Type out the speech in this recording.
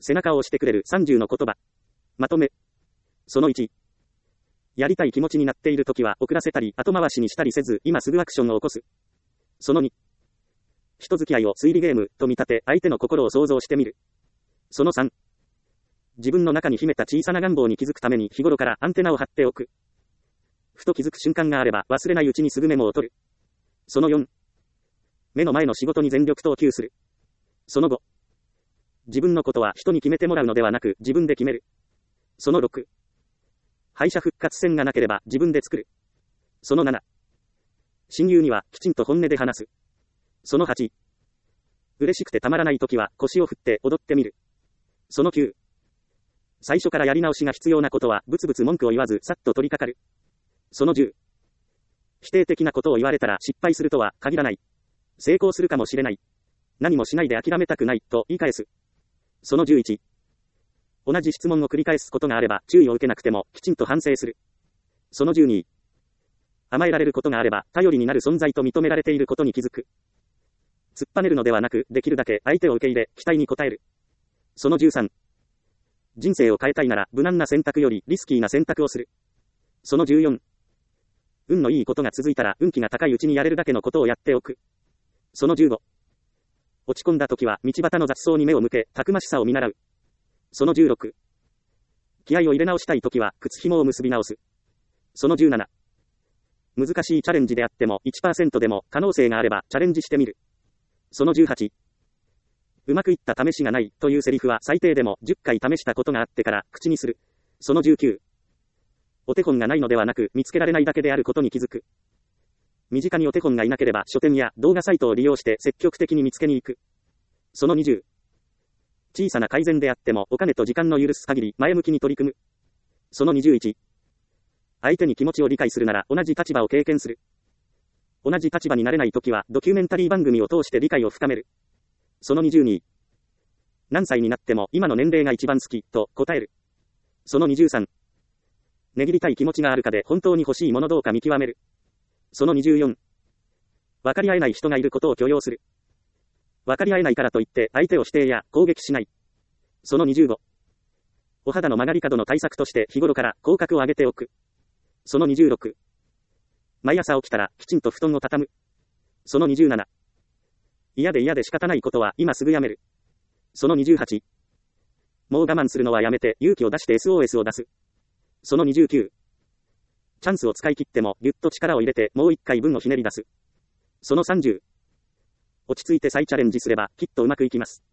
背中を押してくれる30の言葉。まとめ。その1。やりたい気持ちになっているときは遅らせたり後回しにしたりせず今すぐアクションを起こす。その2。人付き合いを推理ゲームと見立て相手の心を想像してみる。その3。自分の中に秘めた小さな願望に気づくために日頃からアンテナを張っておく。ふと気づく瞬間があれば忘れないうちにすぐメモを取る。その4。目の前の仕事に全力投球する。その5。自分のことは人に決めてもらうのではなく自分で決める。その6。敗者復活戦がなければ自分で作る。その7。親友にはきちんと本音で話す。その8。嬉しくてたまらないときは腰を振って踊ってみる。その9。最初からやり直しが必要なことはブツブツ文句を言わずさっと取り掛かる。その10。否定的なことを言われたら失敗するとは限らない。成功するかもしれない。何もしないで諦めたくないと言い返す。その11。同じ質問を繰り返すことがあれば注意を受けなくてもきちんと反省する。その12。甘えられることがあれば頼りになる存在と認められていることに気づく。突っぱねるのではなくできるだけ相手を受け入れ期待に応える。その13。人生を変えたいなら無難な選択よりリスキーな選択をする。その14。運のいいことが続いたら運気が高いうちにやれるだけのことをやっておく。その15。落ち込んだ時は道端の雑草に目を向けたくましさを見習う。その16。気合を入れ直したい時は靴紐を結び直す。その17。難しいチャレンジであっても 1% でも可能性があればチャレンジしてみる。その18。うまくいった試しがないというセリフは最低でも10回試したことがあってから口にする。その19。お手本がないのではなく見つけられないだけであることに気づく。身近にお手本がいなければ書店や動画サイトを利用して積極的に見つけに行く。その20。小さな改善であってもお金と時間の許す限り前向きに取り組む。その21。相手に気持ちを理解するなら同じ立場を経験する。同じ立場になれないときはドキュメンタリー番組を通して理解を深める。その22。何歳になっても今の年齢が一番好きと答える。その23。値切りたい気持ちがあるかで本当に欲しいものどうか見極める。その24。分かり合えない人がいることを許容する。分かり合えないからといって相手を否定や攻撃しない。その25。お肌の曲がり角の対策として日頃から口角を上げておく。その26。毎朝起きたらきちんと布団を畳む。その27。嫌で仕方ないことは今すぐやめる。その28。もう我慢するのはやめて勇気を出して SOS を出す。その29。チャンスを使い切ってもぎゅっと力を入れてもう一回分をひねり出す。その30。落ち着いて再チャレンジすればきっとうまくいきます。